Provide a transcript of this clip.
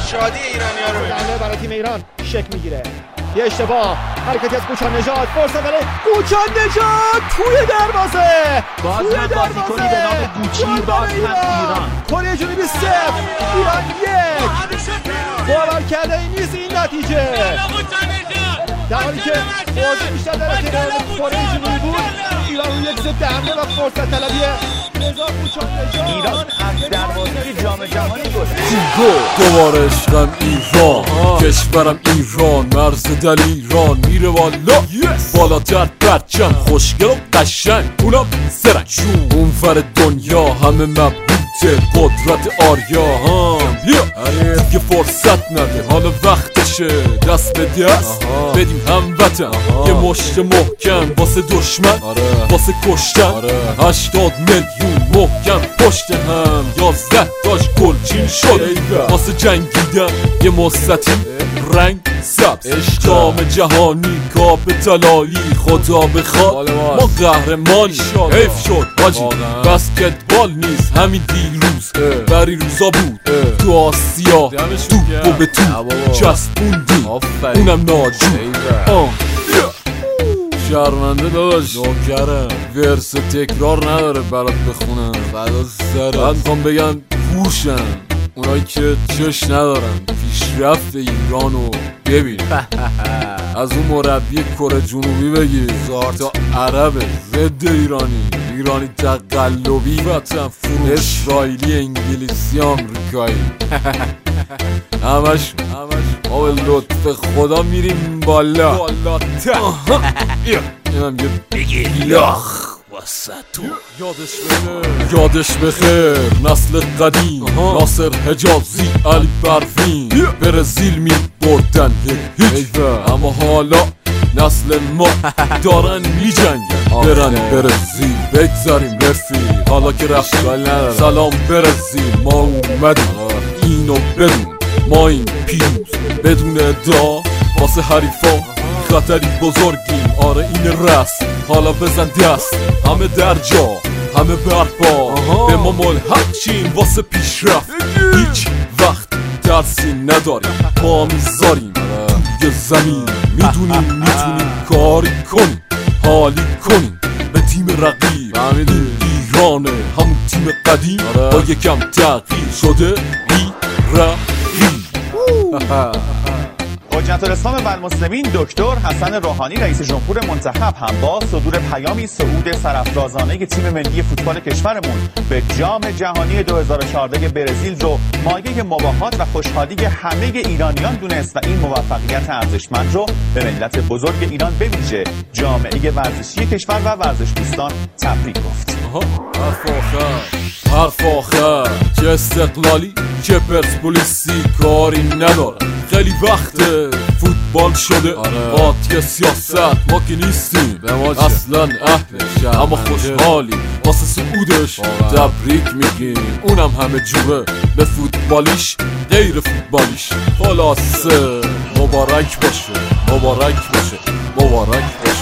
شادی ایرانی‌ها رو ببینید برای تیم ایران شک میگیره. یه اشتباه، حرکتی از کوچان نژاد، فرصت برای کوچان نژاد توی دروازه. باز هم بازیکنی به نام گوچی، باز هم ایران. کره جنوبی 0 ایران 1. باور کرده ای نیست این نتیجه. در حالی که بازی بیشتر در اختیار کره جنوبی بود، ایران روی یک ضد حمله و فرصت طلبی رضا کوچان نژاد. ایران از دروازه جام جهانی گل. دوباره عشقم ایران، کشورم ایران، مرز دل ایران میره والا بالاتر پرچم، خوشگل و قشنگ اونم زرنگ، اون ور دنیا همه مبهوته قدرت آریا. دیگه فرصت نده، حالا وقتشه دست به دست بدیم هموطن، یه مشت محکم واسه دشمن، واسه کشتن 80 میلیون محکم پشت هم، 11 تاش گلچین شد واسه جنگیدن، یه مستطیل رنگ سبز، جام جهانی کاپ طلایی خدا بخواد ما قهرمانی. حیف شد حاجی بسکتبال نیست همین دیروز، بری روزا بود تو آسیا توپو به تو چسبوندی اونم ناجون. شرمنده داشت نوکرم، ورس تکرار نداره برات بخونم، بعدا سرم میخوام بگن پوشن اونایی که چش ندارن پیشرفت ایرانو ببین. از اون مربی کره جنوبی بگیر تا عرب ضد ایرانی تقلبی، وطن فروش، اسرائیلی، انگلیسی، آمریکایی، همش ما به لطف خدا میریم بالا اینم یه بگیلاخ واسه تو. یادش بخیر نسل قدیم، ناصر حجازی، علی پروین، برزیل می بردن هیچ، اما حالا نسل ما دارن می جنگن برن برزیل. بگذاریم رفیق حالا که رفت سلام برزیل، ما اومدیم اینو بدون، ما این پیروز بدون ادعا واسه حریفا خطری بزرگیم. آره این رسم حالا بزن دست، همه در جا همه برپا، به ما ملحق چیم واسه پیشرفت، هیچ وقت درسی نداریم، ما میذاریم توی زمین، میدونیم کاری کنیم، حالی کنیم به تیم رقیب. ایرانه همون تیم قدیم با یکم تغییر شده بی‌رقیب. حجت الاسلام و المسلمین دکتر حسن روحانی رئیس جمهور منتخب هم با صدور پیامی صعود سرافرازانه تیم ملی فوتبال کشورمون به جام جهانی 2014 برزیل رو مایه مباهات و خوشحالی همه ایرانیان دونست و این موفقیت ارزشمند رو به ملت بزرگ ایران به ویژه جامعه ورزشی کشور و ورزش دوستان تبریک گفت. حرف آخر چه استقلالی چه پرسپولیسی کاری نداره، خیلی وقت فوتبال شده قاطی سیاست، ما که نیستیم اصلا اهلش، اما خوشحالی واسه صعودش تبریک میگیم، اونم همه جوره به فوتبالیش غیر فوتبالیش. خلاصه مبارک باشه مبارک باشه مبارک باشه.